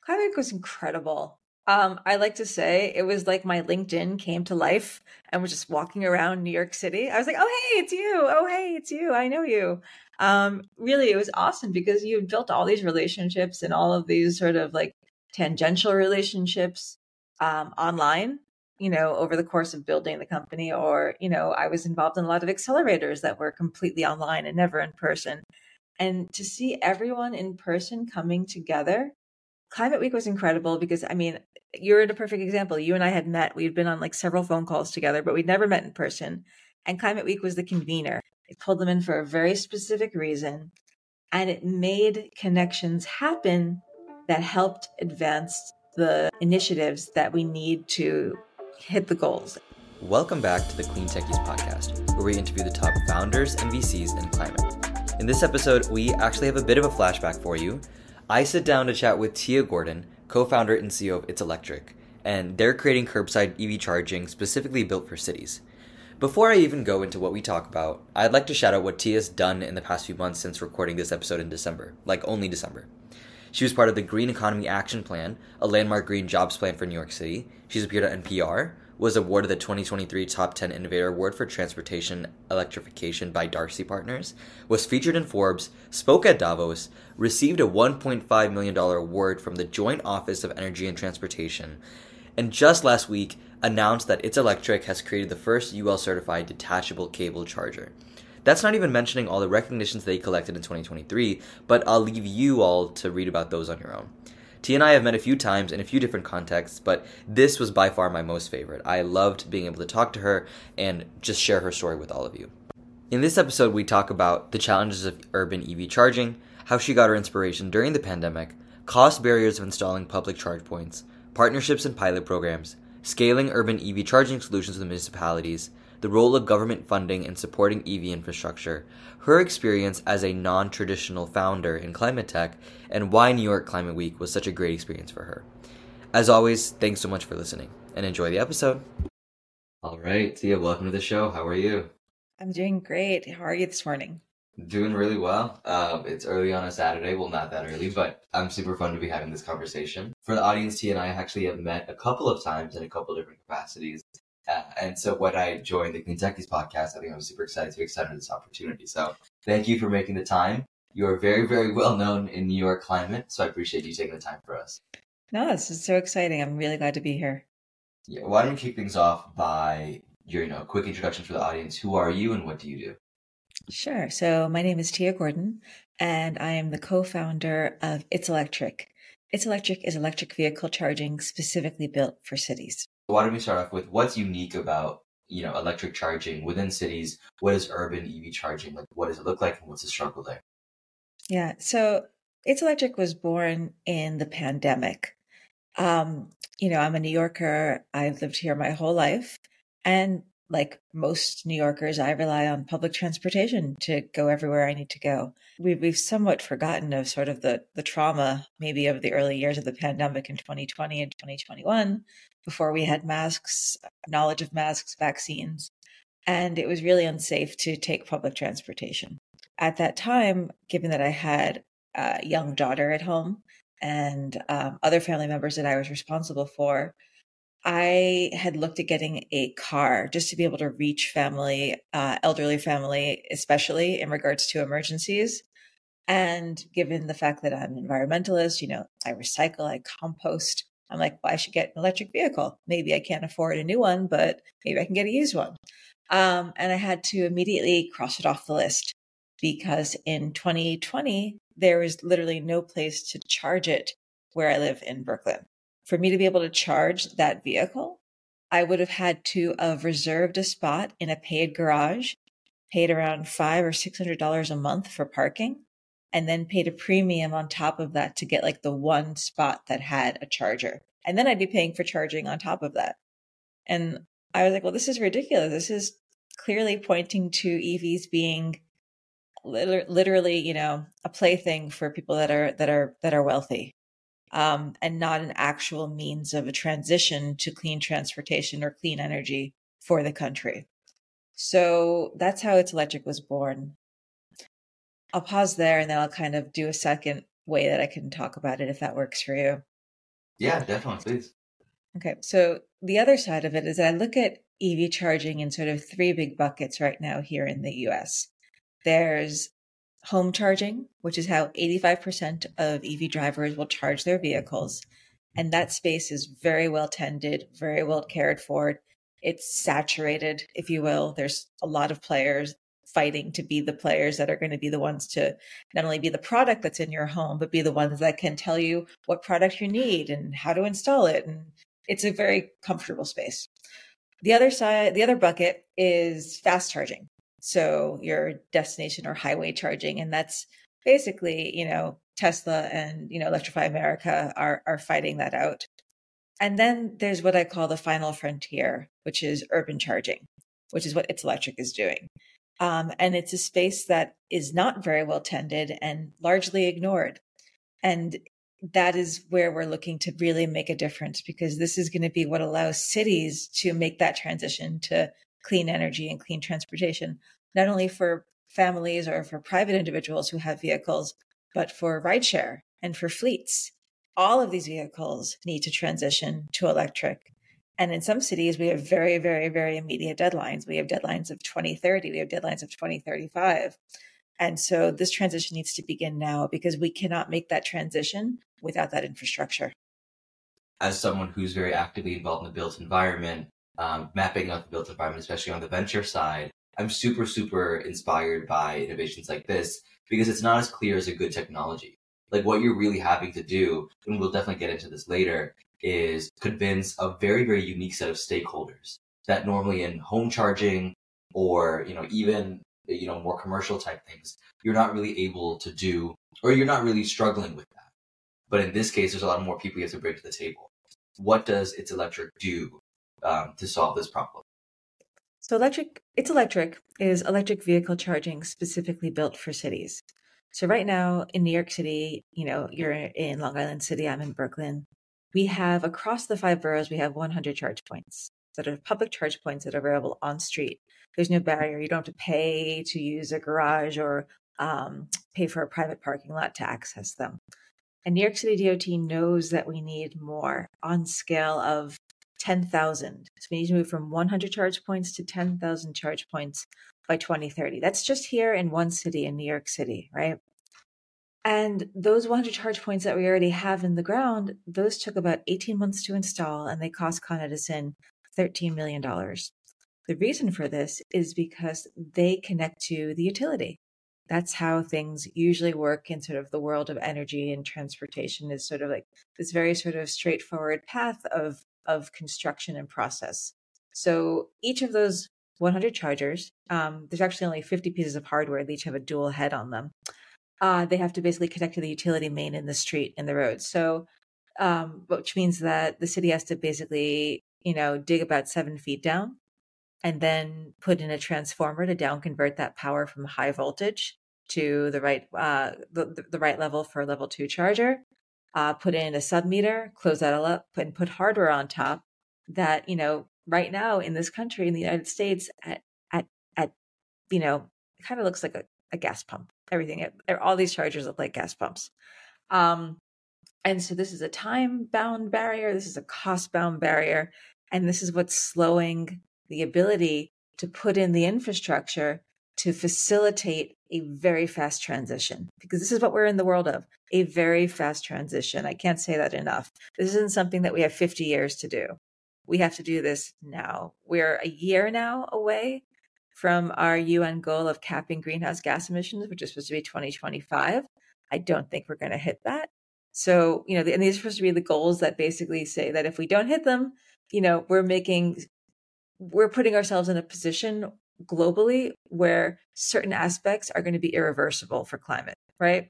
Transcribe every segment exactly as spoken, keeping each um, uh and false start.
Climate Week was incredible. Um, I like to say it was like my LinkedIn came to life and was just walking around New York City. I was like, oh, hey, it's you. Oh, hey, it's you. I know you. Um, really, it was awesome because you built all these relationships and all of these sort of like tangential relationships um, online, you know, over the course of building the company. Or, you know, I was involved in a lot of accelerators that were completely online and never in person. And to see everyone in person coming together, Climate Week was incredible because, I mean, you're in a perfect example. You and I had met. We'd been on like several phone calls together, but we'd never met in person. And Climate Week was the convener. It pulled them in for a very specific reason, and it made connections happen that helped advance the initiatives that we need to hit the goals. Welcome back to the Clean Techies podcast, where we interview the top founders and V Cs in climate. In this episode, we actually have a bit of a flashback for you. I sit down to chat with Tia Gordon, co-founder and C E O of It's Electric, and they're creating curbside E V charging specifically built for cities. Before I even go into what we talk about, I'd like to shout out what Tia's done in the past few months since recording this episode in December, like only December. She was part of the Green Economy Action Plan, a landmark green jobs plan for New York City. She's appeared at N P R, was awarded the twenty twenty-three Top ten Innovator Award for Transportation Electrification by Darcy Partners, was featured in Forbes, spoke at Davos, received a one point five million dollars award from the Joint Office of Energy and Transportation, and just last week announced that It's Electric has created the first U L-certified detachable cable charger. That's not even mentioning all the recognitions they collected in twenty twenty-three, but I'll leave you all to read about those on your own. Tia and I have met a few times in a few different contexts, but this was by far my most favorite. I loved being able to talk to her and just share her story with all of you. In this episode, we talk about the challenges of urban E V charging, how she got her inspiration during the pandemic, cost barriers of installing public charge points, partnerships and pilot programs, scaling urban E V charging solutions with municipalities, the role of government funding in supporting E V infrastructure, her experience as a non-traditional founder in climate tech, and why New York Climate Week was such a great experience for her. As always, thanks so much for listening, and enjoy the episode. All right, Tia, welcome to the show. How are you? I'm doing great. How are you this morning? Doing really well. Uh, it's early on a Saturday. Well, not that early, but I'm super fun to be having this conversation. For the audience, Tia and I actually have met a couple of times in a couple of different capacities. Uh, and so when I joined the Clean Techies podcast, I think I was super excited to be excited for this opportunity. So thank you for making the time. You are very, very well known in New York climate, so I appreciate you taking the time for us. No, this is so exciting. I'm really glad to be here. Yeah, why don't we kick things off by your, you know, quick introduction for the audience. Who are you and what do you do? Sure. So my name is Tia Gordon, and I am the co-founder of It's Electric. It's Electric is electric vehicle charging specifically built for cities. Why don't we start off with what's unique about, you know, electric charging within cities? What is urban E V charging? Like, what does it look like and what's the struggle there? Yeah. So It's Electric was born in the pandemic. Um, you know, I'm a New Yorker. I've lived here my whole life. And like most New Yorkers, I rely on public transportation to go everywhere I need to go. We've, we've somewhat forgotten of sort of the, the trauma, maybe of the early years of the pandemic in twenty twenty and twenty twenty-one, before we had masks, knowledge of masks, vaccines. And it was really unsafe to take public transportation. At that time, given that I had a young daughter at home and um, other family members that I was responsible for, I had looked at getting a car just to be able to reach family, uh, elderly family, especially in regards to emergencies. And given the fact that I'm an environmentalist, you know, I recycle, I compost, I'm like, well, I should get an electric vehicle. Maybe I can't afford a new one, but maybe I can get a used one. Um, and I had to immediately cross it off the list because in twenty twenty, there was literally no place to charge it where I live in Brooklyn. For me to be able to charge that vehicle, I would have had to have reserved a spot in a paid garage, paid around five or six hundred dollars a month for parking, and then paid a premium on top of that to get like the one spot that had a charger. And then I'd be paying for charging on top of that. And I was like, well, this is ridiculous. This is clearly pointing to E Vs being liter- literally, you know, a plaything for people that are that are that are wealthy. Um, and not an actual means of a transition to clean transportation or clean energy for the country. So that's how It's Electric was born. I'll pause there and then I'll kind of do a second way that I can talk about it if that works for you. Yeah, definitely, please. Okay, so the other side of it is I look at E V charging in sort of three big buckets right now here in the U S. There's home charging, which is how eighty-five percent of E V drivers will charge their vehicles. And that space is very well tended, very well cared for. It's saturated, if you will. There's a lot of players fighting to be the players that are going to be the ones to not only be the product that's in your home, but be the ones that can tell you what product you need and how to install it. And it's a very comfortable space. The other side, the other bucket is fast charging. So your destination or highway charging. And that's basically, you know, Tesla and, you know, Electrify America are, are fighting that out. And then there's what I call the final frontier, which is urban charging, which is what It's Electric is doing. Um, and it's a space that is not very well tended and largely ignored. And that is where we're looking to really make a difference, because this is going to be what allows cities to make that transition to clean energy and clean transportation, not only for families or for private individuals who have vehicles, but for rideshare and for fleets. All of these vehicles need to transition to electric. And in some cities, we have very, very, very immediate deadlines. We have deadlines of twenty thirty. We have deadlines of twenty thirty-five. And so this transition needs to begin now, because we cannot make that transition without that infrastructure. As someone who's very actively involved in the built environment, um, mapping out the built environment, especially on the venture side, I'm super, super inspired by innovations like this, because it's not as clear as a good technology. Like, what you're really having to do, and we'll definitely get into this later, is convince a very, very unique set of stakeholders that normally in home charging or, you know, even you know, more commercial type things, you're not really able to do, or you're not really struggling with that. But in this case, there's a lot more people you have to bring to the table. What does It's Electric do um, to solve this problem? So electric, It's Electric is electric vehicle charging specifically built for cities. So right now in New York City, you know, you're in Long Island City, I'm in Brooklyn. We have across the five boroughs, we have one hundred charge points that are public charge points that are available on street. There's no barrier. You don't have to pay to use a garage or um, pay for a private parking lot to access them. And New York City D O T knows that we need more on scale of ten thousand. So we need to move from one hundred charge points to ten thousand charge points by twenty thirty. That's just here in one city in New York City, right? And those one hundred charge points that we already have in the ground, those took about eighteen months to install, and they cost Con Edison thirteen million dollars. The reason for this is because they connect to the utility. That's how things usually work in sort of the world of energy and transportation, is sort of like this very sort of straightforward path of, of construction and process. So each of those one hundred chargers, um, there's actually only fifty pieces of hardware. They each have a dual head on them. Uh, they have to basically connect to the utility main in the street and the road. So, um, which means that the city has to basically, you know, dig about seven feet down and then put in a transformer to down convert that power from high voltage to the right uh, the, the right level for a level two charger. Uh, put in a sub meter, close that all up, and put hardware on top. That, you know, right now in this country, in the United States, at at at you know, it kind of looks like a, a gas pump. Everything, all these chargers look like gas pumps. Um, and so this is a time bound barrier. This is a cost bound barrier, and this is what's slowing the ability to put in the infrastructure to facilitate a very fast transition, because this is what we're in the world of, a very fast transition. I can't say that enough. This isn't something that we have fifty years to do. We have to do this now. We're a year now away from our U N goal of capping greenhouse gas emissions, which is supposed to be twenty twenty-five. I don't think we're going to hit that. So, you know, and these are supposed to be the goals that basically say that if we don't hit them, you know, we're making we're putting ourselves in a position globally where certain aspects are going to be irreversible for climate, right?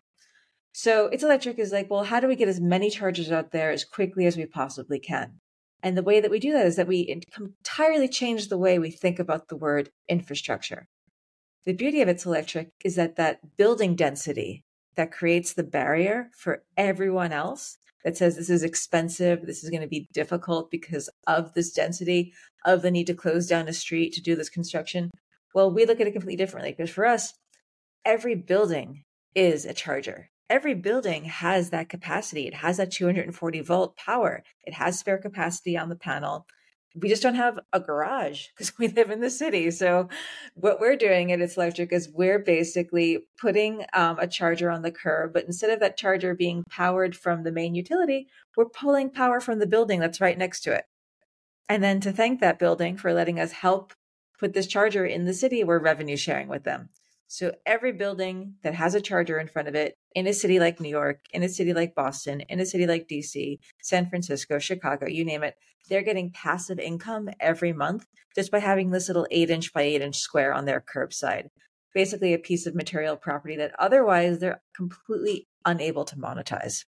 So It's Electric is like, well, how do we get as many chargers out there as quickly as we possibly can? And the way that we do that is that we entirely change the way we think about the word infrastructure. The beauty of It's Electric is that that building density that creates the barrier for everyone else, that says this is expensive, this is going to be difficult because of this density, of the need to close down a street to do this construction. Well, we look at it completely differently, because for us, every building is a charger. every building has that capacity. It has that two hundred forty volt power. It has spare capacity on the panel. We just don't have a garage because we live in the city. So what we're doing at It's Electric is we're basically putting um, a charger on the curb, but instead of that charger being powered from the main utility, we're pulling power from the building that's right next to it. And then to thank that building for letting us help put this charger in the city, we're revenue sharing with them. So every building that has a charger in front of it in a city like New York, in a city like Boston, in a city like D C, San Francisco, Chicago, you name it, they're getting passive income every month just by having this little eight inch by eight inch square on their curbside. Basically a piece of material property that otherwise they're completely unable to monetize.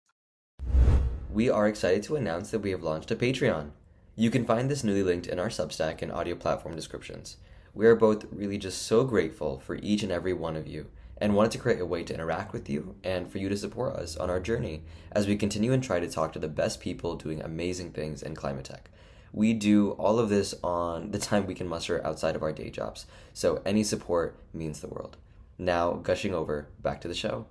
We are excited to announce that we have launched a Patreon. You can find this newly linked in our Substack and audio platform descriptions. We are both really just so grateful for each and every one of you and wanted to create a way to interact with you and for you to support us on our journey as we continue and try to talk to the best people doing amazing things in climate tech. We do all of this on the time we can muster outside of our day jobs, so any support means the world. Now, gushing over, back to the show.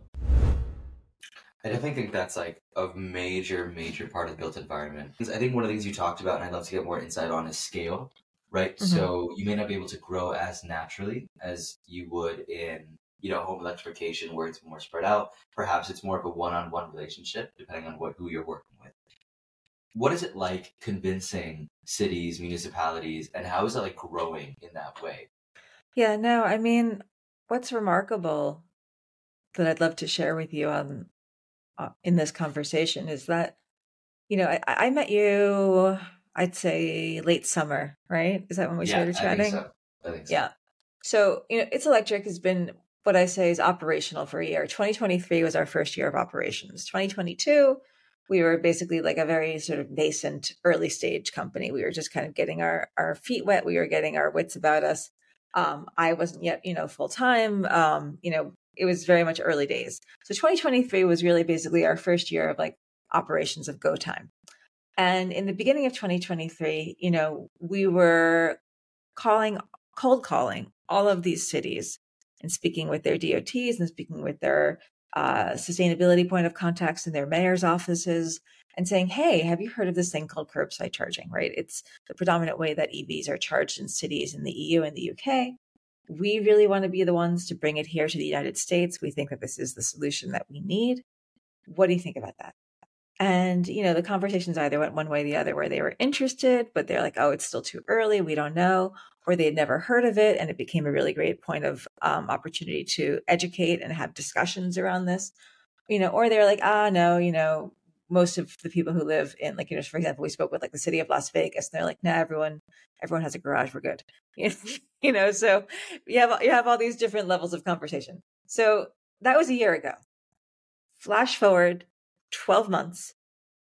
I definitely think that's like a major, major part of the built environment. I think one of the things you talked about, and I'd love to get more insight on, is scale. Right. Mm-hmm. So you may not be able to grow as naturally as you would in, you know, home electrification where it's more spread out. Perhaps it's more of a one-on-one relationship, depending on what who you're working with. What is it like convincing cities, municipalities, and how is it like growing in that way? Yeah, no, I mean, what's remarkable that I'd love to share with you on uh, in this conversation is that, you know, I, I met you, I'd say late summer, right? Is that when we yeah, started chatting? I think so. I think so. Yeah. So, you know, It's Electric has been what I say is operational for a year. twenty twenty-three was our first year of operations. twenty twenty-two, we were basically like a very sort of nascent early stage company. We were just kind of getting our, our feet wet. We were getting our wits about us. Um, I wasn't yet, you know, full time. Um, you know, it was very much early days. So twenty twenty-three was really basically our first year of like operations of go time. And in the beginning of twenty twenty-three, you know, we were calling, cold calling all of these cities and speaking with their D O Ts and speaking with their uh, sustainability point of contacts in their mayor's offices and saying, hey, have you heard of this thing called curbside charging, right? It's the predominant way that E Vs are charged in cities in the E U and the U K. We really want to be the ones to bring it here to the United States. We think that this is the solution that we need. What do you think about that? And, you know, the conversations either went one way or the other, where they were interested, but they're like, oh, it's still too early. We don't know. Or they had never heard of it. And it became a really great point of um, opportunity to educate and have discussions around this, you know, or they're like, ah, no, you know, most of the people who live in, like, you know, for example, we spoke with like the city of Las Vegas, and they're like, nah, everyone, everyone has a garage. We're good. You know, so you have, you have all these different levels of conversation. So that was a year ago. Flash forward twelve months,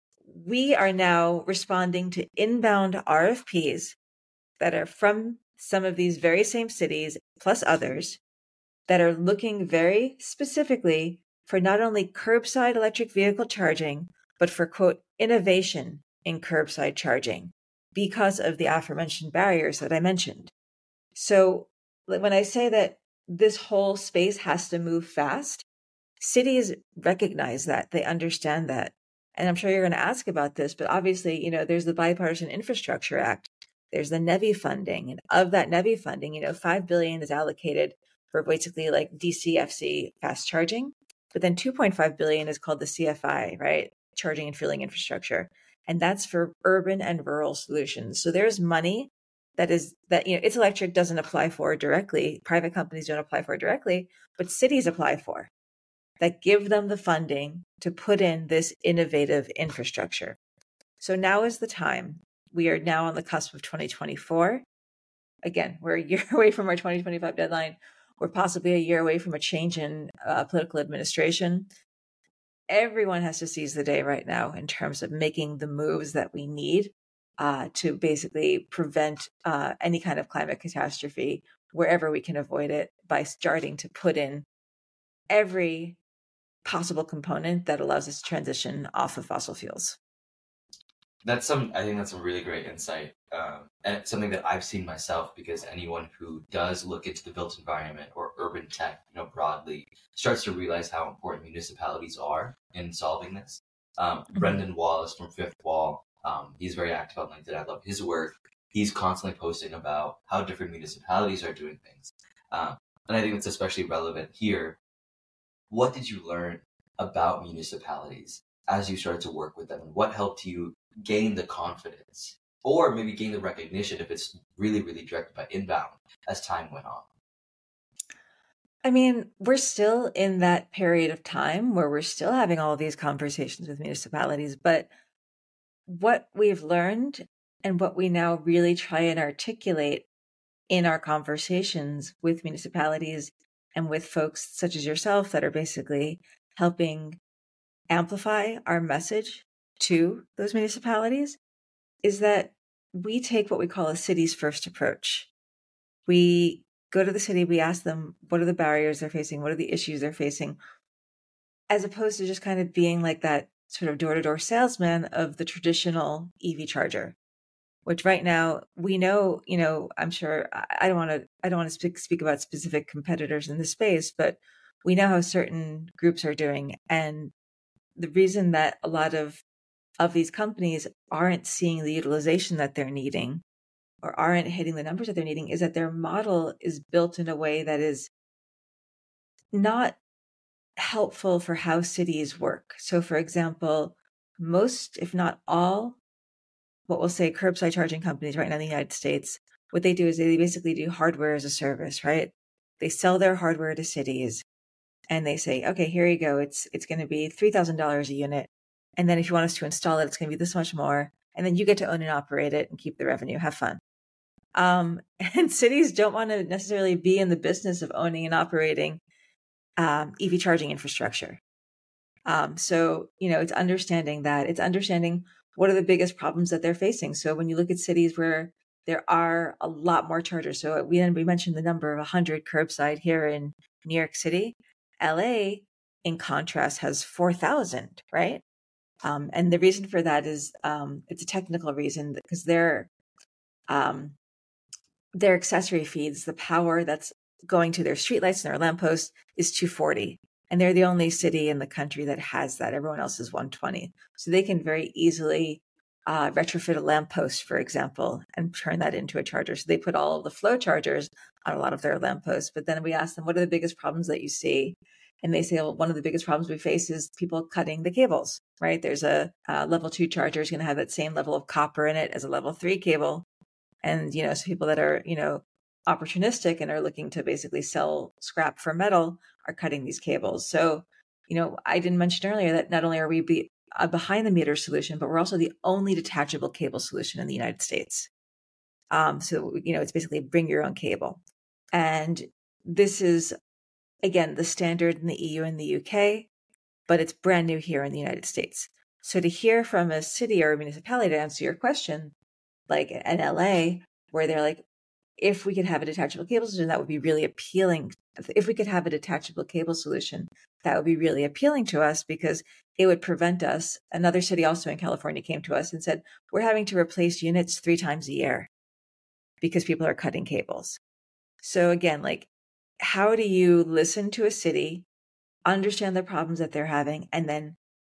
we are now responding to inbound R F Ps that are from some of these very same cities, plus others, that are looking very specifically for not only curbside electric vehicle charging, but for, quote, innovation in curbside charging because of the aforementioned barriers that I mentioned. So when I say that this whole space has to move fast, cities recognize that, they understand that. And I'm sure you're going to ask about this, but obviously, you know, there's the Bipartisan Infrastructure Act, there's the NEVI funding. And of that NEVI funding, you know, five billion dollars is allocated for basically like D C F C fast charging, but then two point five billion dollars is called the C F I, right? Charging and fueling infrastructure. And that's for urban and rural solutions. So there's money that is that, you know, It's Electric doesn't apply for directly. Private companies don't apply for directly, but cities apply for, that give them the funding to put in this innovative infrastructure. So now is the time. We are now on the cusp of twenty twenty-four. Again, we're a year away from our twenty twenty-five deadline. We're possibly a year away from a change in uh, political administration. Everyone has to seize the day right now in terms of making the moves that we need uh, to basically prevent uh, any kind of climate catastrophe wherever we can avoid it by starting to put in every possible component that allows us to transition off of fossil fuels. That's some, I think that's some really great insight. Um, and it's something that I've seen myself, because anyone who does look into the built environment or urban tech, you know, broadly, starts to realize how important municipalities are in solving this. Um, Mm-hmm. Brendan Wallace from Fifth Wall, um, he's very active on LinkedIn. I love his work. He's constantly posting about how different municipalities are doing things. Um, and I think it's especially relevant here. What did you learn about municipalities as you started to work with them? And what helped you gain the confidence, or maybe gain the recognition if it's really, really directed by inbound, as time went on? I mean, we're still in that period of time where we're still having all of these conversations with municipalities, but what we've learned and what we now really try and articulate in our conversations with municipalities and with folks such as yourself that are basically helping amplify our message to those municipalities is that we take what we call a city's first approach. We go to the city, we ask them, what are the barriers they're facing? What are the issues they're facing? As opposed to just kind of being like that sort of door-to-door salesman of the traditional E V charger, which right now we know, you know, I'm sure I don't want to, I don't want to speak, speak about specific competitors in this space, but we know how certain groups are doing. And the reason that a lot of, of these companies aren't seeing the utilization that they're needing or aren't hitting the numbers that they're needing is that their model is built in a way that is not helpful for how cities work. So for example, most, if not all, what we'll say curbside charging companies right now in the United States, what they do is they basically do hardware as a service, right? They sell their hardware to cities and they say, okay, here you go. It's, it's going to be three thousand dollars a unit. And then if you want us to install it, it's going to be this much more. And then you get to own and operate it and keep the revenue. Have fun. Um, and cities don't want to necessarily be in the business of owning and operating um, E V charging infrastructure. Um, so, you know, it's understanding that, it's understanding what are the biggest problems that they're facing. So when you look at cities where there are a lot more chargers, so we, we mentioned the number of one hundred curbside here in New York City. L A, in contrast, has four thousand, right? Um, and the reason for that is um, it's a technical reason because their um, their accessory feeds, the power that's going to their streetlights and their lampposts is two forty. And they're the only city in the country that has that. Everyone else is one twenty. So they can very easily uh, retrofit a lamppost, for example, and turn that into a charger. So they put all of the flow chargers on a lot of their lampposts. But then we ask them, what are the biggest problems that you see? And they say, well, one of the biggest problems we face is people cutting the cables, right? There's a, a level two charger is going to have that same level of copper in it as a level three cable. And, you know, so people that are, you know, opportunistic and are looking to basically sell scrap for metal are cutting these cables. So, you know, I didn't mention earlier that not only are we be, a behind the meter solution, but we're also the only detachable cable solution in the United States. Um, so, you know, it's basically bring your own cable. And this is, again, the standard in the E U and the U K, but it's brand new here in the United States. So to hear from a city or a municipality, to answer your question, like an L A, where they're like, if we could have a detachable cable solution, that would be really appealing. If we could have a detachable cable solution, that would be really appealing to us because it would prevent us. Another city also in California came to us and said, we're having to replace units three times a year because people are cutting cables. So again, like, how do you listen to a city, understand the problems that they're having, and then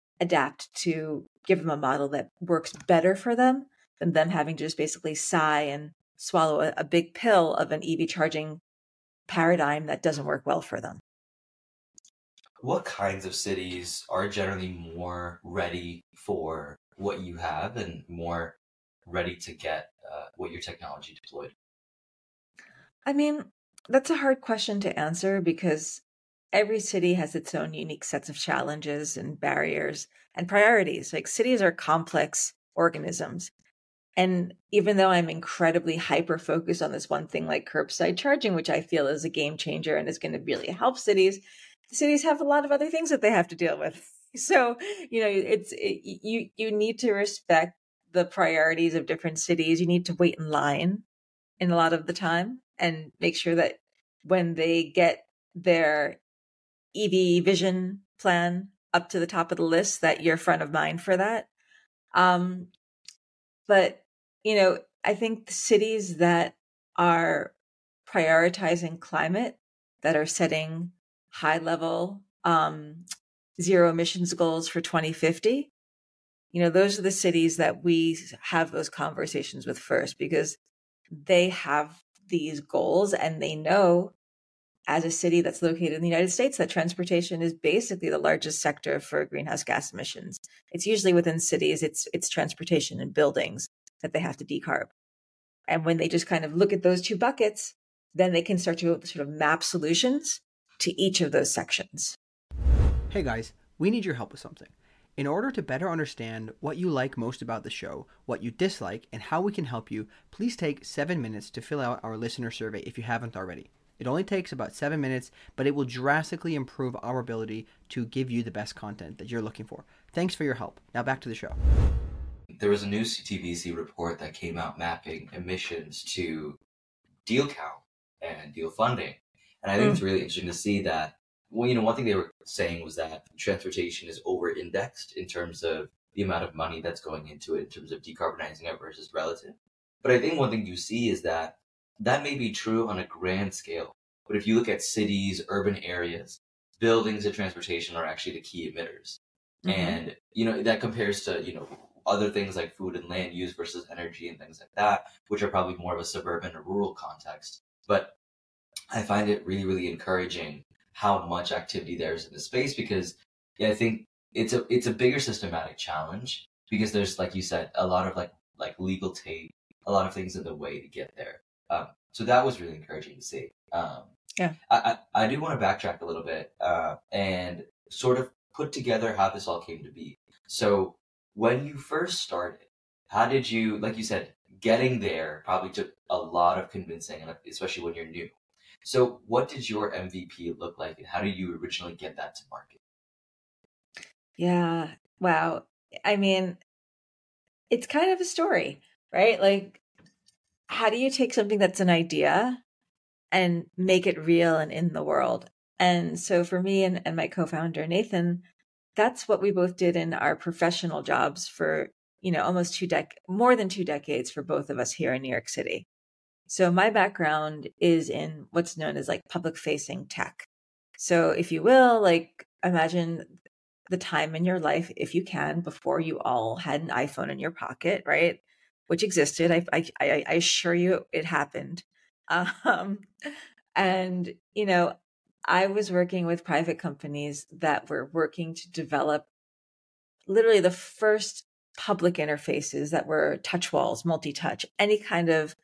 adapt to give them a model that works better for them than them having to just basically sigh and swallow a, a big pill of an E V charging paradigm that doesn't work well for them? What kinds of cities are generally more ready for what you have and more ready to get uh, what your technology deployed? I mean, that's a hard question to answer because every city has its own unique sets of challenges and barriers and priorities. Like cities are complex organisms. And even though I'm incredibly hyper focused on this one thing like curbside charging, which I feel is a game changer and is going to really help cities, the cities have a lot of other things that they have to deal with. So, you know, it's it, you you need to respect the priorities of different cities. You need to wait in line in a lot of the time and make sure that when they get their E V vision plan up to the top of the list, that you're front of mind for that. Um, but, you know, I think the cities that are prioritizing climate, that are setting high level um, zero emissions goals for twenty fifty, you know, those are the cities that we have those conversations with first, because they have these goals and they know, as a city that's located in the United States, that transportation is basically the largest sector for greenhouse gas emissions. It's usually within cities, it's it's transportation and buildings that they have to decarb. And when they just kind of look at those two buckets, then they can start to sort of map solutions to each of those sections. Hey guys, we need your help with something. In order to better understand what you like most about the show, what you dislike, and how we can help you, please take seven minutes to fill out our listener survey if you haven't already. It only takes about seven minutes, but it will drastically improve our ability to give you the best content that you're looking for. Thanks for your help. Now back to the show. There was a new C T V C report that came out mapping emissions to deal count and deal funding. And I think mm. it's really interesting to see that, well, you know, one thing they were saying was that transportation is over-indexed in terms of the amount of money that's going into it in terms of decarbonizing it versus relative. But I think one thing you see is that that may be true on a grand scale. But if you look at cities, urban areas, buildings and transportation are actually the key emitters. Mm-hmm. And, you know, that compares to, you know, other things like food and land use versus energy and things like that, which are probably more of a suburban or rural context. But I find it really, really encouraging how much activity there is in the space, because yeah, I think it's a it's a bigger systematic challenge, because there's, like you said, a lot of like like legal tape, a lot of things in the way to get there. Um, so that was really encouraging to see. Um, yeah, I, I, I do want to backtrack a little bit uh, and sort of put together how this all came to be. So when you first started, how did you, like you said, getting there probably took a lot of convincing, and especially when you're new. So what did your M V P look like, and how did you originally get that to market? Yeah, wow. I mean, it's kind of a story, right? Like, how do you take something that's an idea and make it real and in the world? And so for me and, and my co-founder, Nathan, that's what we both did in our professional jobs for, you know, almost two dec more than two decades for both of us here in New York City. So my background is in what's known as like public facing tech. So if you will, like imagine the time in your life, if you can, before you all had an iPhone in your pocket, right? Which existed. I, I, I assure you it happened. Um, and, you know, I was working with private companies that were working to develop literally the first public interfaces that were touch walls, multi-touch, any kind of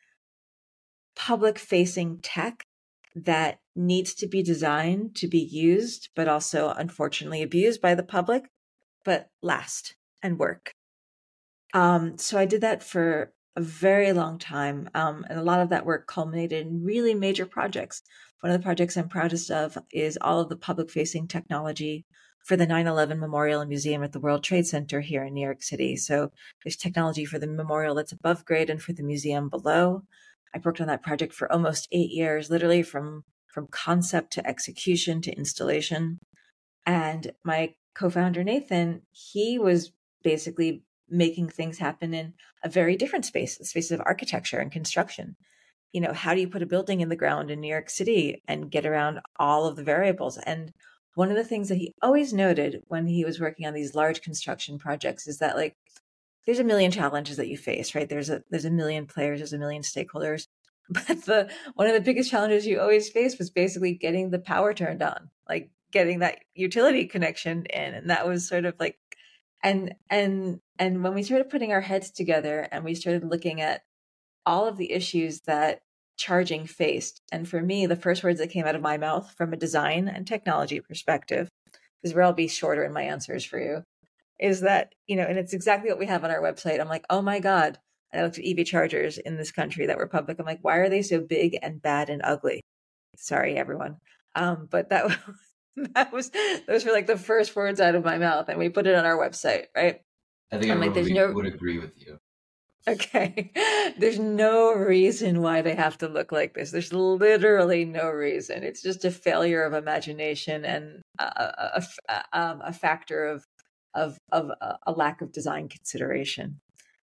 public facing tech that needs to be designed to be used, but also unfortunately abused by the public, but last and work. Um, so I did that for a very long time. Um, and a lot of that work culminated in really major projects. One of the projects I'm proudest of is all of the public facing technology for the nine eleven Memorial and Museum at the World Trade Center here in New York City. So there's technology for the memorial that's above grade and for the museum below. I worked on that project for almost eight years, literally from, from concept to execution to installation. And my co-founder, Nathan, he was basically making things happen in a very different space, the space of architecture and construction. You know, how do you put a building in the ground in New York City and get around all of the variables? And one of the things that he always noted when he was working on these large construction projects is that, like, there's a million challenges that you face, right? There's a there's a million players, there's a million stakeholders. But the one of the biggest challenges you always face was basically getting the power turned on, like getting that utility connection in. And that was sort of like, and and and when we started putting our heads together and we started looking at all of the issues that charging faced, and for me, the first words that came out of my mouth from a design and technology perspective, because where I'll be shorter in my answers for you, is that, you know, and it's exactly what we have on our website. I'm like, oh my God. And I looked at E V chargers in this country that were public. I'm like, why are they so big and bad and ugly? Sorry, everyone. Um, but that, that was, those were like the first words out of my mouth, and we put it on our website, right? I think I'm everyone like, there's would, no... would agree with you. Okay. There's no reason why they have to look like this. There's literally no reason. It's just a failure of imagination and a, a, a, um, a factor of, of, of a, a lack of design consideration.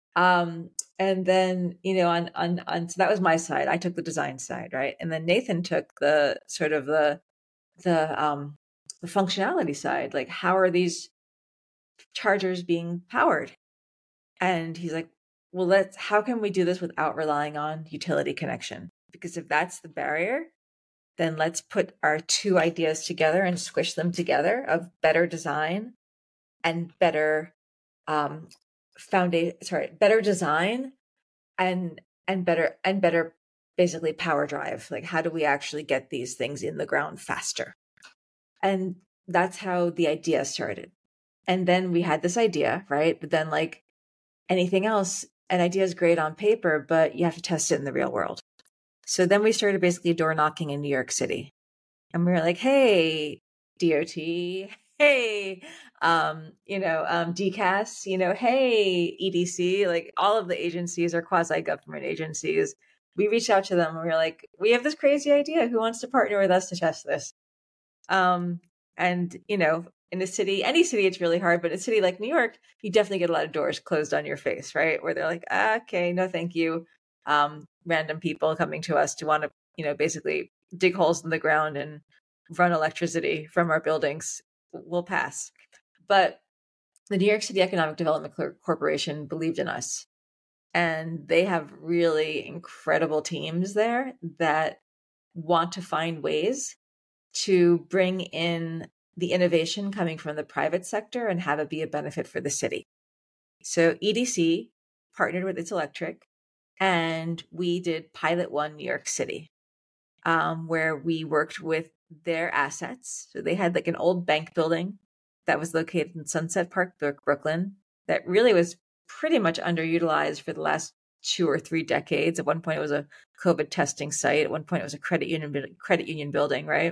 Um, and then, you know, on, on, on, so that was my side. I took the design side, right? And then Nathan took the sort of the, the, um, the functionality side. Like, how are these chargers being powered? And he's like, well, let's, how can we do this without relying on utility connection? Because if that's the barrier, then let's put our two ideas together and squish them together of better design and better um, foundation, sorry, better design and, and better, and better basically power drive. Like, how do we actually get these things in the ground faster? And that's how the idea started. And then we had this idea, right? But then, like anything else, an idea is great on paper, but you have to test it in the real world. So then we started basically door knocking in New York City. And we were like, hey, D O T, hey, um, you know, um, D C A S, you know, hey, E D C, like all of the agencies are quasi-government agencies. We reached out to them and we were like, we have this crazy idea. Who wants to partner with us to test this? Um, and, you know, in a city, any city, it's really hard, but in a city like New York, you definitely get a lot of doors closed on your face, right? Where they're like, ah, okay, no, thank you. Um, random people coming to us to want to, you know, basically dig holes in the ground and run electricity from our buildings will pass. But the New York City Economic Development Corporation believed in us. And they have really incredible teams there that want to find ways to bring in the innovation coming from the private sector and have it be a benefit for the city. So E D C partnered with It's Electric, and we did Pilot One New York City, um, where we worked with their assets. So they had like an old bank building that was located in Sunset Park, Brooklyn, that really was pretty much underutilized for the last two or three decades. At one point, it was a COVID testing site. At one point, it was a credit union credit union building, right?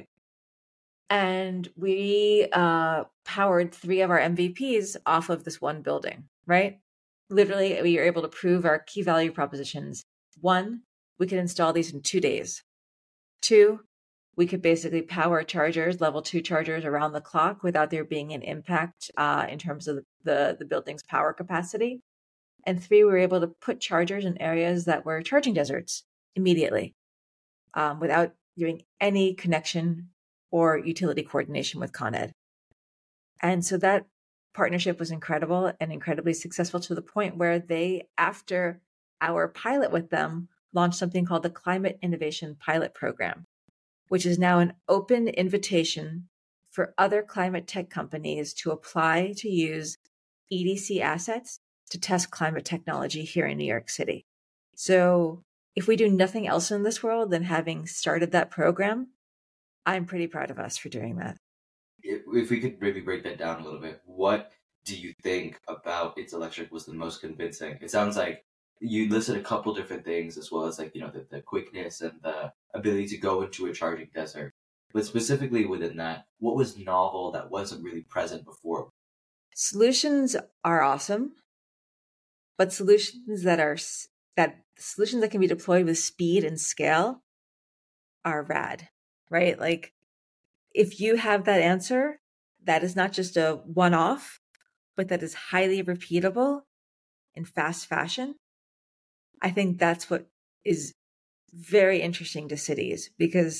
And we uh, powered three of our M V Ps off of this one building, right? Literally, we were able to prove our key value propositions. One, we could install these in two days. Two, we could basically power chargers, level two chargers around the clock without there being an impact uh, in terms of the, the building's power capacity. And three, we were able to put chargers in areas that were charging deserts immediately um, without doing any connection or utility coordination with Con Ed. And so that partnership was incredible and incredibly successful to the point where they, after our pilot with them, launched something called the Climate Innovation Pilot Program, which is now an open invitation for other climate tech companies to apply to use E D C assets to test climate technology here in New York City. So if we do nothing else in this world than having started that program, I'm pretty proud of us for doing that. If, if we could maybe break that down a little bit, what do you think about It's Electric was the most convincing? It sounds like you listed a couple different things, as well as like, you know, the, the quickness and the ability to go into a charging desert. But specifically within that, what was novel that wasn't really present before? Solutions are awesome, but solutions that are that solutions that can be deployed with speed and scale are rad, right? Like, if you have that answer, that is not just a one-off, but that is highly repeatable in fast fashion, I think that's what is very interesting to cities, because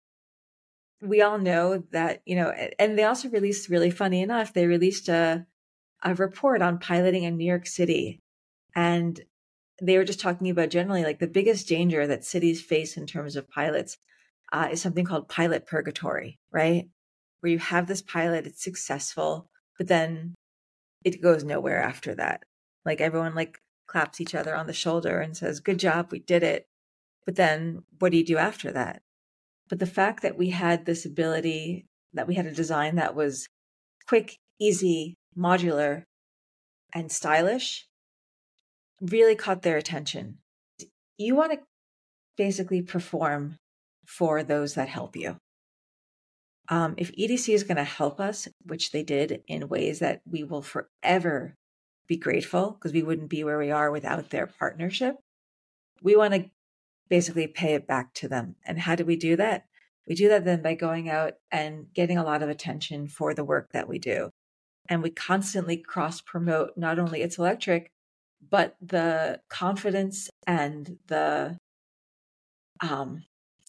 we all know that, you know, and they also released, really funny enough, they released a, a report on piloting in New York City. And they were just talking about generally like the biggest danger that cities face in terms of pilots uh, is something called pilot purgatory, right? Where you have this pilot, it's successful, but then it goes nowhere after that. Like everyone like claps each other on the shoulder and says, good job, we did it. But then what do you do after that? But the fact that we had this ability, that we had a design that was quick, easy, modular, and stylish really caught their attention. You want to basically perform for those that help you. Um, if E D C is going to help us, which they did in ways that we will forever be grateful, because we wouldn't be where we are without their partnership, we want to basically pay it back to them. And how do we do that? We do that then by going out and getting a lot of attention for the work that we do. And we constantly cross promote not only It's Electric, but the confidence and the um,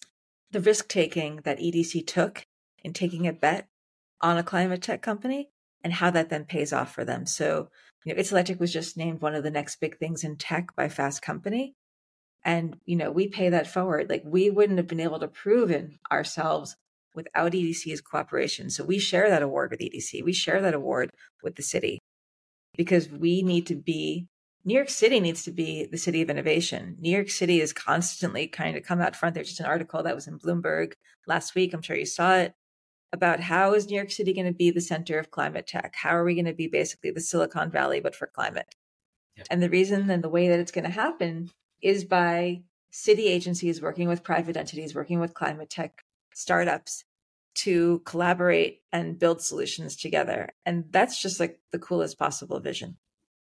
the risk taking that E D C took in taking a bet on a climate tech company and how that then pays off for them. So, you know, It's Electric was just named one of the next big things in tech by Fast Company. And, you know, we pay that forward. Like we wouldn't have been able to prove in ourselves without E D C's cooperation. So we share that award with E D C. We share that award with the city because we need to be, New York City needs to be the city of innovation. New York City is constantly kind of come out front. There's just an article that was in Bloomberg last week. I'm sure you saw it, about how is New York City going to be the center of climate tech? How are we going to be basically the Silicon Valley, but for climate? Yep. And the reason and the way that it's going to happen is by city agencies working with private entities, working with climate tech startups to collaborate and build solutions together. And that's just like the coolest possible vision.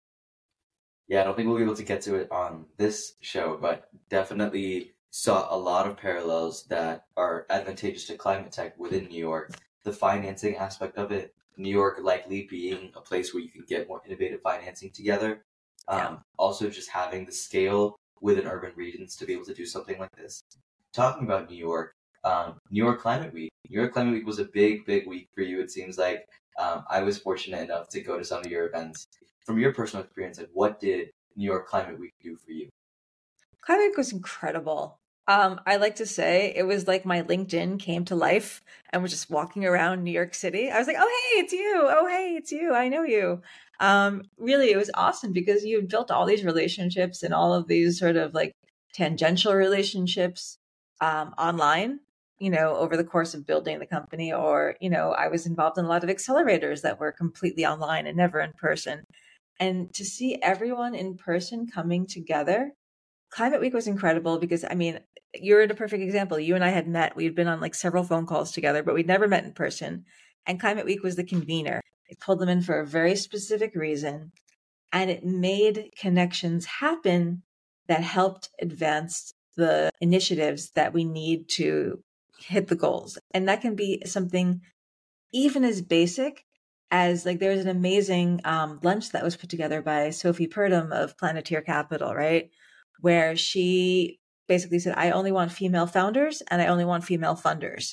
Yeah, I don't think we'll be able to get to it on this show, but definitely saw a lot of parallels that are advantageous to climate tech within New York. The financing aspect of it, New York likely being a place where you can get more innovative financing together. Um, yeah. Also just having the scale within urban regions to be able to do something like this. Talking about New York, um, New York Climate Week. New York Climate Week was a big, big week for you, it seems like. Um, I was fortunate enough to go to some of your events. From your personal experience, like what did New York Climate Week do for you? Climate Week was incredible. Um, I like to say it was like my LinkedIn came to life and was just walking around New York City. I was like, oh, hey, it's you. Oh, hey, it's you. I know you. Um, really, it was awesome because you built all these relationships and all of these sort of like tangential relationships um, online, you know, over the course of building the company. Or, you know, I was involved in a lot of accelerators that were completely online and never in person. And to see everyone in person coming together, Climate Week was incredible because, I mean, you're a perfect example. You and I had met. We'd been on like several phone calls together, but we'd never met in person. And Climate Week was the convener. It pulled them in for a very specific reason. And it made connections happen that helped advance the initiatives that we need to hit the goals. And that can be something even as basic as like there was an amazing um, lunch that was put together by Sophie Purdom of Planeteer Capital, right? Where she basically said, I only want female founders and I only want female funders.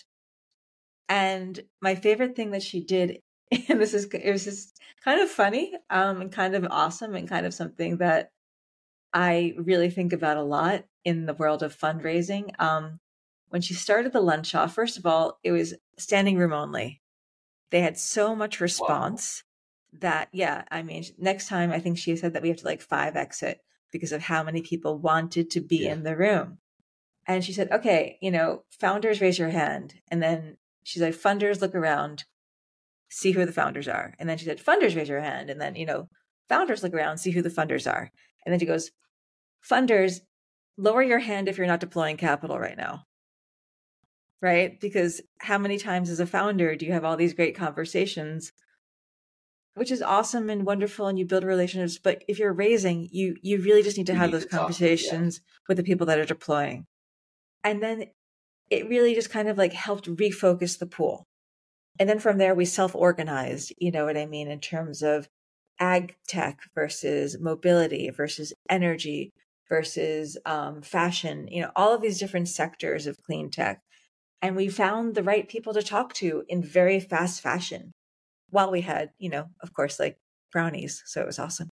And my favorite thing that she did, and this is, it was just kind of funny um, and kind of awesome and kind of something that I really think about a lot in the world of fundraising. Um, when she started the lunch off, first of all, it was standing room only. They had so much response wow. that, yeah, I mean, next time I think she said that we have to like five exit because of how many people wanted to be yeah. in the room. And she said, okay, you know, founders, raise your hand. And then she's like, funders, look around, see who the founders are. And then she said, funders, raise your hand. And then, you know, founders, look around, see who the funders are. And then she goes, funders, lower your hand if you're not deploying capital right now. Right? Because how many times as a founder do you have all these great conversations, which is awesome and wonderful, and you build relationships. But if you're raising, you you really just need to you have need those to conversations talk, yeah. with the people that are deploying. And then it really just kind of like helped refocus the pool. And then from there, we self-organized, you know what I mean, in terms of ag tech versus mobility versus energy versus um, fashion, you know, all of these different sectors of clean tech. And we found the right people to talk to in very fast fashion while we had, you know, of course, like brownies. So it was awesome.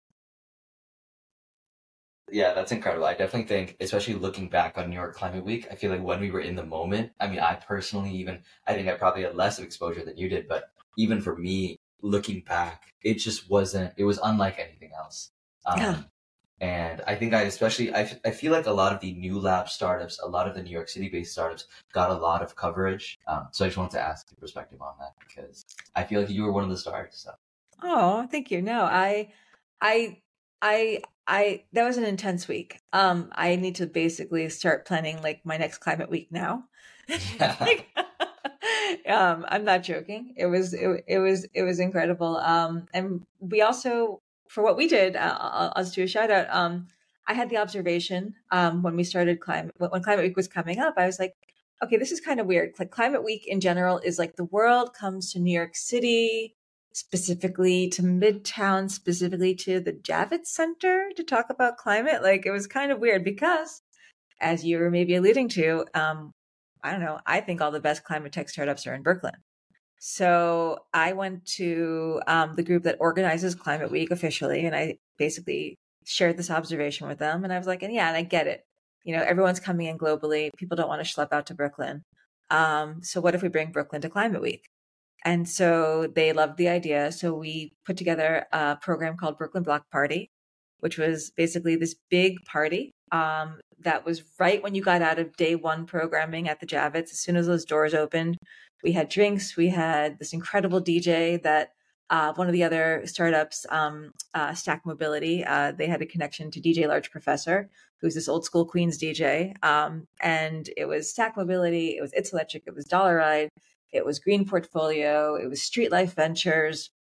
Yeah, that's incredible. I definitely think, especially looking back on New York Climate Week, I feel like when we were in the moment, I mean, I personally even, I think I probably had less of exposure than you did, but even for me, looking back, it just wasn't, it was unlike anything else. Um, yeah. And I think I especially, I, I feel like a lot of the new lab startups, a lot of the New York City based startups got a lot of coverage. Um, so I just wanted to ask your perspective on that because I feel like you were one of the stars. So. Oh, thank you. No, I, I, I, I, that was an intense week. Um, I need to basically start planning like my next climate week now. like, um, I'm not joking. It was, it, it was, it was incredible. Um, and we also, for what we did, uh, I'll, I'll just do a shout out. Um, I had the observation um, when we started climate, when Climate Week was coming up, I was like, okay, this is kind of weird. Like Climate Week in general is like the world comes to New York City specifically to Midtown, specifically to the Javits Center to talk about climate. Like, it was kind of weird because, as you were maybe alluding to, um, I don't know, I think all the best climate tech startups are in Brooklyn. So I went to um, the group that organizes Climate Week officially, and I basically shared this observation with them. And I was like, and yeah, and I get it. You know, everyone's coming in globally. People don't want to schlep out to Brooklyn. Um, so what if we bring Brooklyn to Climate Week? And so they loved the idea. So we put together a program called Brooklyn Block Party, which was basically this big party um, that was right when you got out of day one programming at the Javits. As soon as those doors opened, we had drinks. We had this incredible D J that uh, one of the other startups, um, uh, Stack Mobility, uh, they had a connection to D J Large Professor, who's this old school Queens D J. Um, and it was Stack Mobility, it was It's Electric, it was Dollar Ride, it was Green Portfolio, it was Street Life Ventures.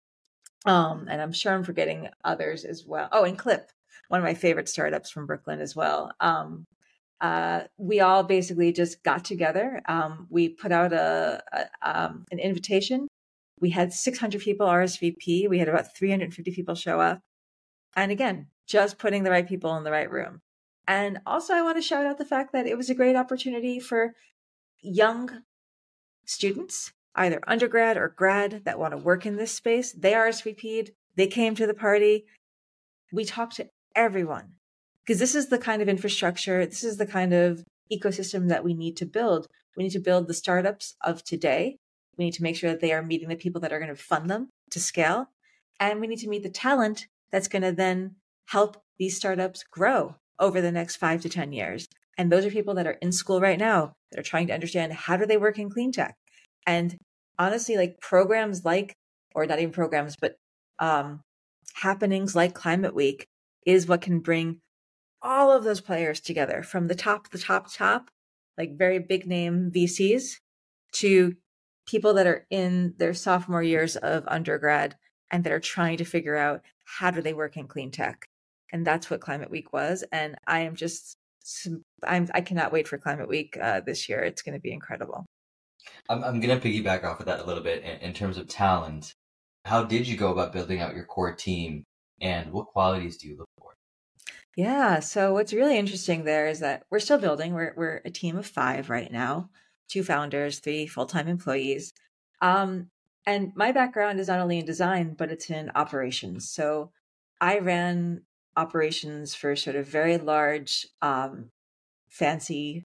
Um, and I'm sure I'm forgetting others as well. Oh, and Clip, one of my favorite startups from Brooklyn as well. Um, uh, we all basically just got together. Um, we put out a, a um, an invitation. We had six hundred people R S V P. We had about three hundred fifty people show up. And again, just putting the right people in the right room. And also, I want to shout out the fact that it was a great opportunity for young students, either undergrad or grad, that want to work in this space. They R S V P'd. They came to the party. We talked to everyone, because this is the kind of infrastructure, this is the kind of ecosystem that we need to build. We need to build the startups of today. We need to make sure that they are meeting the people that are going to fund them to scale. And we need to meet the talent that's going to then help these startups grow over the next five to ten years. And those are people that are in school right now that are trying to understand, how do they work in clean tech? And honestly, like programs like, or not even programs, but um, happenings like Climate Week is what can bring all of those players together, from the top, the top, top, like very big name V Cs, to people that are in their sophomore years of undergrad and that are trying to figure out, how do they work in clean tech? And that's what Climate Week was. And I am just, I'm, I cannot wait for Climate Week uh, this year. It's going to be incredible. I'm, I'm going to piggyback off of that a little bit in, in terms of talent. How did you go about building out your core team, and what qualities do you look for? Yeah. So what's really interesting there is that we're still building. We're we're a team of five right now, two founders, three full-time employees. Um, and my background is not only in design, but it's in operations. So I ran operations for sort of very large, um, fancy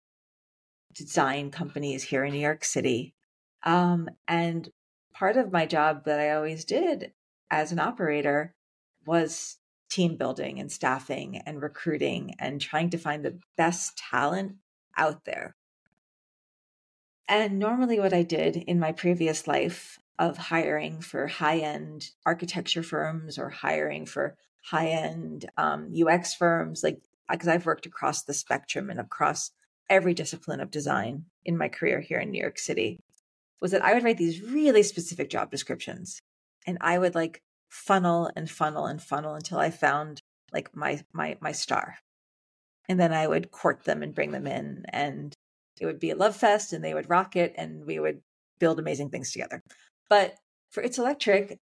design companies here in New York City. Um, and part of my job that I always did as an operator was team building and staffing and recruiting and trying to find the best talent out there. And normally what I did in my previous life of hiring for high-end architecture firms or hiring for high-end um, U X firms, like, because I've worked across the spectrum and across every discipline of design in my career here in New York City, was that I would write these really specific job descriptions, and I would like funnel and funnel and funnel until I found like my my my star. And then I would court them and bring them in, and it would be a love fest, and they would rock it, and we would build amazing things together. But for It's Electric,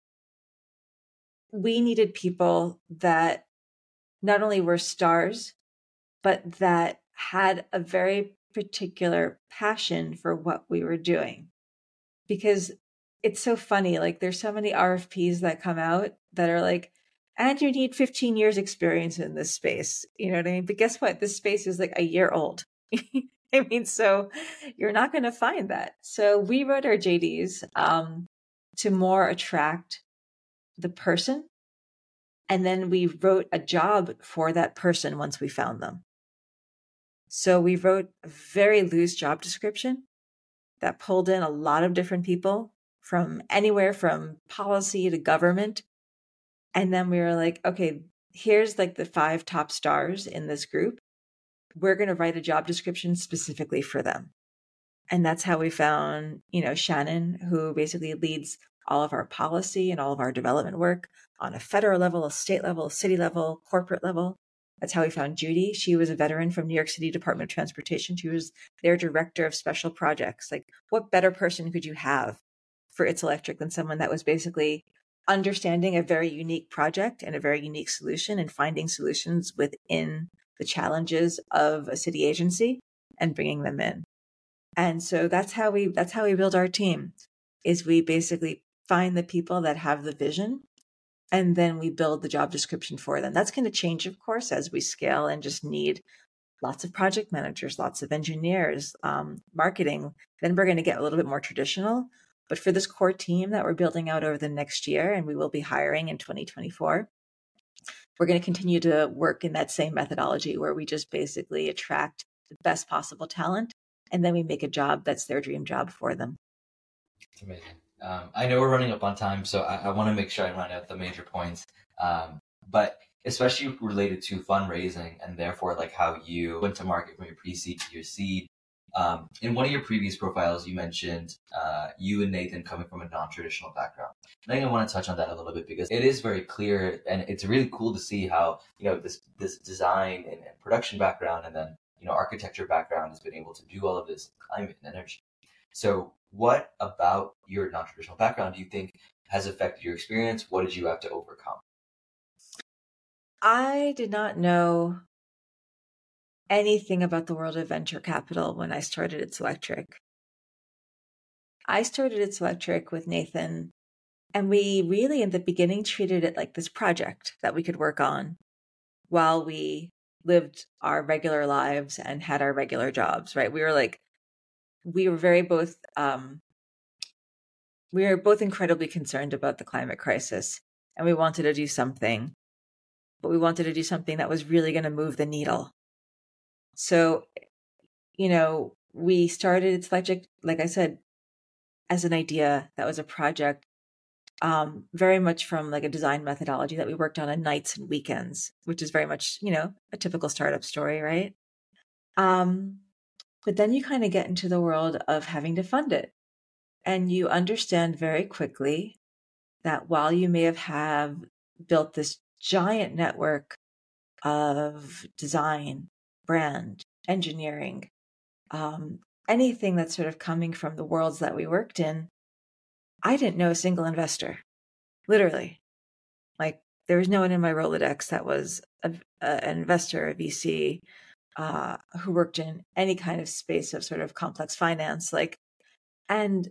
we needed people that not only were stars, but that had a very particular passion for what we were doing. Because it's so funny, like there's so many R F Ps that come out that are like, and you need fifteen years experience in this space. You know what I mean? But guess what? This space is like a year old. I mean, so you're not going to find that. So we wrote our J Ds um, to more attract the person. And then we wrote a job for that person once we found them. So we wrote a very loose job description that pulled in a lot of different people from anywhere from policy to government. And then we were like, okay, here's like the five top stars in this group. We're going to write a job description specifically for them. And that's how we found, you know, Shannon, who basically leads all of our policy and all of our development work on a federal level, a state level, a city level, corporate level. That's how we found Judy. She was a veteran from New York City Department of Transportation. She was their director of special projects. Like, what better person could you have for It's Electric than someone that was basically understanding a very unique project and a very unique solution and finding solutions within the challenges of a city agency and bringing them in. And so that's how we that's how we build our team, is we basically find the people that have the vision, and then we build the job description for them. That's going to change, of course, as we scale and just need lots of project managers, lots of engineers, um, marketing. Then we're going to get a little bit more traditional. But for this core team that we're building out over the next year, and we will be hiring in twenty twenty-four, we're going to continue to work in that same methodology where we just basically attract the best possible talent, and then we make a job that's their dream job for them. Amazing. Um, I know we're running up on time, so I, I want to make sure I run out the major points. Um, but especially related to fundraising and therefore like how you went to market from your pre-seed to your seed. Um, in one of your previous profiles, you mentioned uh, you and Nathan coming from a non-traditional background. I think I want to touch on that a little bit because it is very clear, and it's really cool to see how, you know, this this design and, and production background and then, you know, architecture background has been able to do all of this climate and energy. So what about your non-traditional background do you think has affected your experience? What did you have to overcome? I did not know anything about the world of venture capital when I started It's Electric. I started It's Electric with Nathan, and we really in the beginning treated it like this project that we could work on while we lived our regular lives and had our regular jobs, right? We were like, we were very both, um, we were both incredibly concerned about the climate crisis, and we wanted to do something, but we wanted to do something that was really going to move the needle. So, you know, we started It's Electric, like I said, as an idea that was a project, um, very much from like a design methodology that we worked on on nights and weekends, which is very much, you know, a typical startup story, right? Um, but then you kind of get into the world of having to fund it. And you understand very quickly that while you may have, have built this giant network of design, brand, engineering, um, anything that's sort of coming from the worlds that we worked in, I didn't know a single investor, literally. Like there was no one in my Rolodex that was a, a, an investor, a V C, uh, who worked in any kind of space of sort of complex finance. Like, and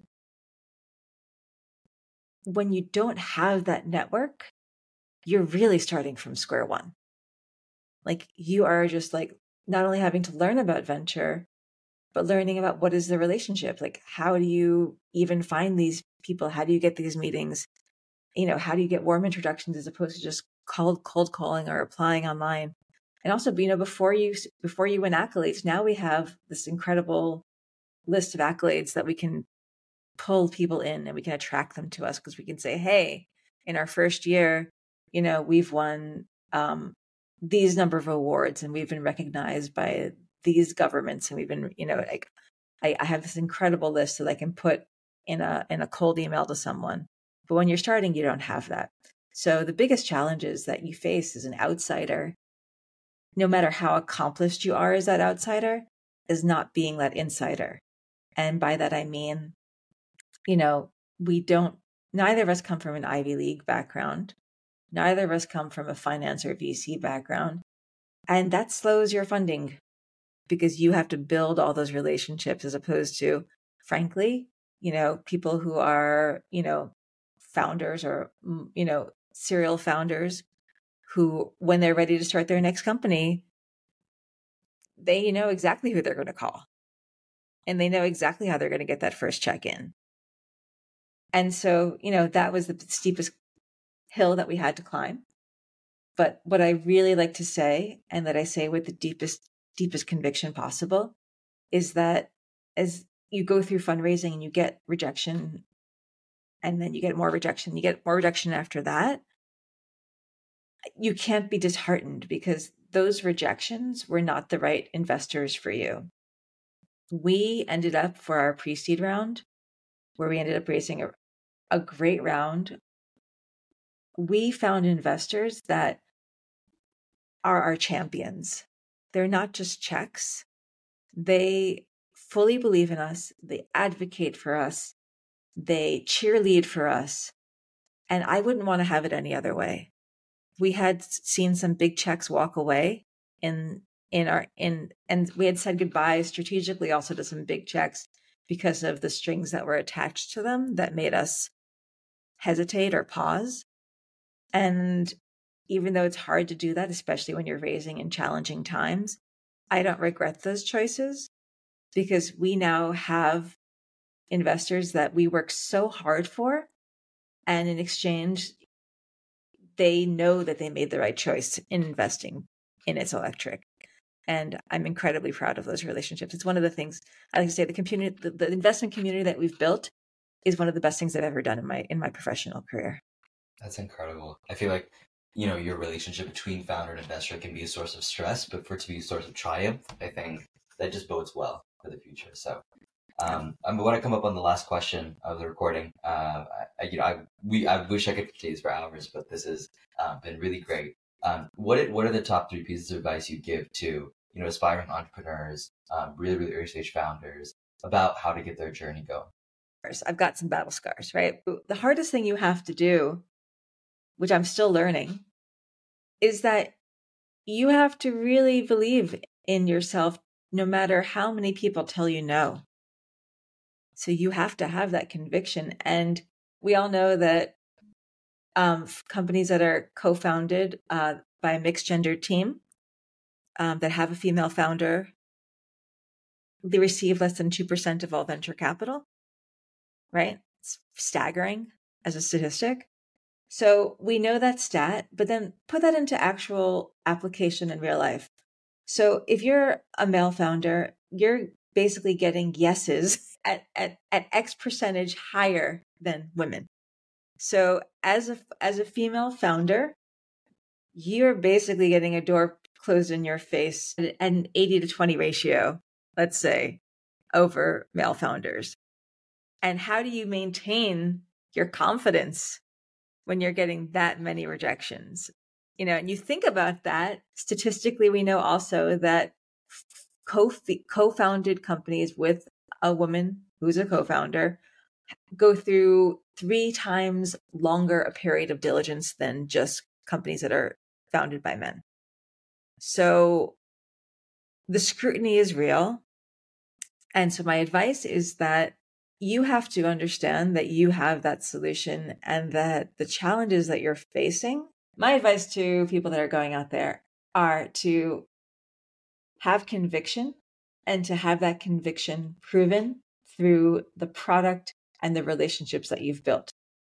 when you don't have that network, you're really starting from square one. Like you are just like not only having to learn about venture, but learning about what is the relationship. Like, how do you even find these people? How do you get these meetings? You know, how do you get warm introductions as opposed to just cold, cold calling or applying online? And also, you know, before you, before you win accolades, now we have this incredible list of accolades that we can pull people in and we can attract them to us because we can say, hey, in our first year, you know, we've won um, these number of awards and we've been recognized by these governments, and we've been, you know, like I, I have this incredible list that I can put in a in a cold email to someone. But when you're starting, you don't have that. So the biggest challenges that you face as an outsider, no matter how accomplished you are as that outsider, is not being that insider. And by that I mean, you know, we don't, neither of us come from an Ivy League background. Neither of us come from a finance or V C background. And that slows your funding because you have to build all those relationships as opposed to, frankly, you know, people who are, you know, founders or, you know, serial founders who, when they're ready to start their next company, they know exactly who they're going to call. And they know exactly how they're going to get that first check in. And so, you know, that was the steepest hill that we had to climb. But what I really like to say, and that I say with the deepest, deepest conviction possible, is that as you go through fundraising and you get rejection, and then you get more rejection, you get more rejection after that, you can't be disheartened because those rejections were not the right investors for you. We ended up for our pre-seed round, where we ended up raising a, a great round. We found investors that are our champions. They're not just checks. They fully believe in us. They advocate for us. They cheerlead for us. And I wouldn't want to have it any other way. We had seen some big checks walk away in in our in and we had said goodbye strategically also to some big checks because of the strings that were attached to them that made us hesitate or pause. And even though it's hard to do that, especially when you're raising in challenging times, I don't regret those choices because we now have investors that we work so hard for. And in exchange, they know that they made the right choice in investing in It's Electric. And I'm incredibly proud of those relationships. It's one of the things I like to say, the community, the, the investment community that we've built is one of the best things I've ever done in my in my professional career. That's incredible. I feel like, you know, your relationship between founder and investor can be a source of stress, but for it to be a source of triumph, I think that just bodes well for the future. So um, I want to come up on the last question of the recording. Uh, I, you know, I we I wish I could continue this for hours, but this has uh, been really great. Um, what what are the top three pieces of advice you give to, you know, aspiring entrepreneurs, um, really really early stage founders about how to get their journey going? I've got some battle scars, right? The hardest thing you have to do, which I'm still learning, is that you have to really believe in yourself, no matter how many people tell you no. So you have to have that conviction. And we all know that um, companies that are co-founded uh, by a mixed gender team um, that have a female founder, they receive less than two percent of all venture capital, right? It's staggering as a statistic. So we know that stat, but then put that into actual application in real life. So if you're a male founder, you're basically getting yeses at, at, at X percentage higher than women. So as a, as a female founder, you're basically getting a door closed in your face at an eighty to twenty ratio, let's say, over male founders. And how do you maintain your confidence when you're getting that many rejections? You know, and you think about that, statistically, we know also that co- co-founded companies with a woman who's a co-founder go through three times longer a period of diligence than just companies that are founded by men. So the scrutiny is real. And so my advice is that you have to understand that you have that solution and that the challenges that you're facing, my advice to people that are going out there are to have conviction and to have that conviction proven through the product and the relationships that you've built.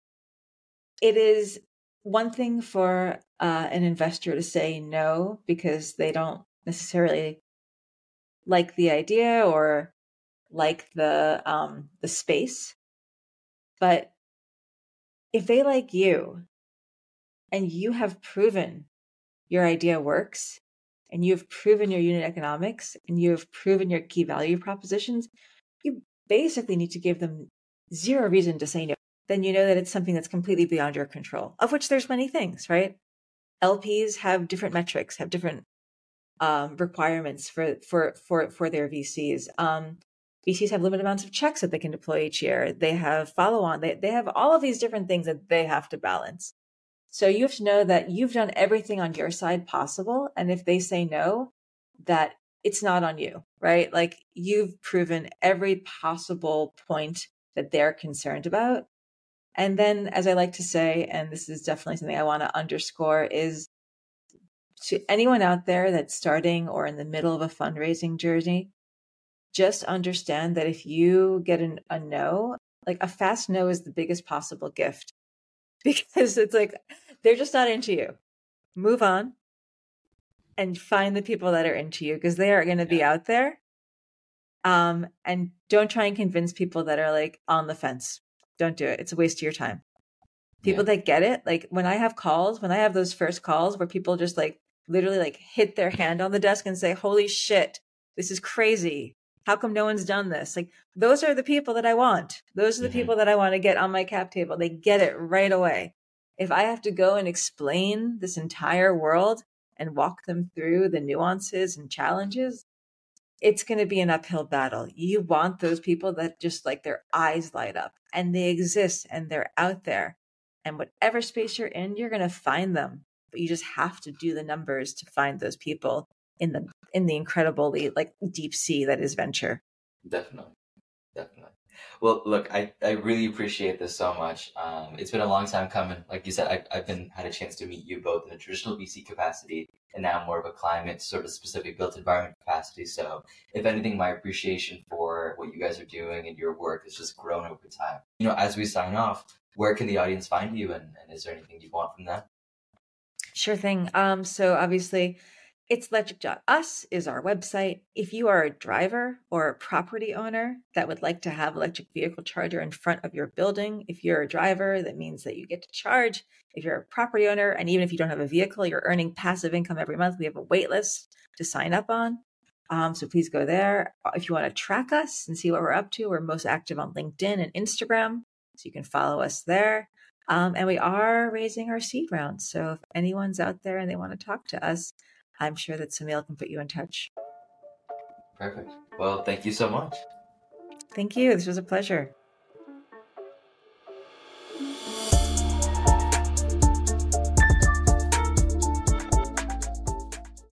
It is one thing for uh, an investor to say no because they don't necessarily like the idea or like the um, the space. But if they like you and you have proven your idea works and you have proven your unit economics and you have proven your key value propositions, you basically need to give them zero reason to say no. Then you know that it's something that's completely beyond your control, of which there's many things, right? L Ps have different metrics, have different um, requirements for, for, for, for their V Cs. Um, V Cs have limited amounts of checks that they can deploy each year. They have follow-on. They, they have all of these different things that they have to balance. So you have to know that you've done everything on your side possible. And if they say no, that it's not on you, right? Like you've proven every possible point that they're concerned about. And then, as I like to say, and this is definitely something I want to underscore, is to anyone out there that's starting or in the middle of a fundraising journey, just understand that if you get an, a no, like a fast no is the biggest possible gift because it's like, they're just not into you. Move on and find the people that are into you because they are going to be out there. Um, and don't try and convince people that are like on the fence. Don't do it. It's a waste of your time. People yeah. that get it, like when I have calls, when I have those first calls where people just like literally like hit their hand on the desk and say, holy shit, this is crazy. How come no one's done this? Like those are the people that I want. Those are the mm-hmm. people that I want to get on my cap table. They get it right away. If I have to go and explain this entire world and walk them through the nuances and challenges, it's going to be an uphill battle. You want those people that just like their eyes light up, and they exist and they're out there. And whatever space you're in, you're going to find them. But you just have to do the numbers to find those people in the in the incredibly like deep sea that is venture. Definitely. Definitely. Well, look, I, I really appreciate this so much. Um, it's been a long time coming. Like you said, I, I've been had a chance to meet you both in a traditional V C capacity and now more of a climate sort of specific built environment capacity. So if anything, my appreciation for what you guys are doing and your work has just grown over time. You know, as we sign off, where can the audience find you, and, and is there anything you want from them? Sure thing. Um, so obviously, It's Electric dot us is our website. If you are a driver or a property owner that would like to have electric vehicle charger in front of your building, if you're a driver, that means that you get to charge. If you're a property owner, and even if you don't have a vehicle, you're earning passive income every month, we have a wait list to sign up on. Um, so please go there. If you want to track us and see what we're up to, we're most active on LinkedIn and Instagram, so you can follow us there. Um, and we are raising our seed round. So if anyone's out there and they want to talk to us, I'm sure that Samil can put you in touch. Perfect. Well, thank you so much. Thank you. This was a pleasure.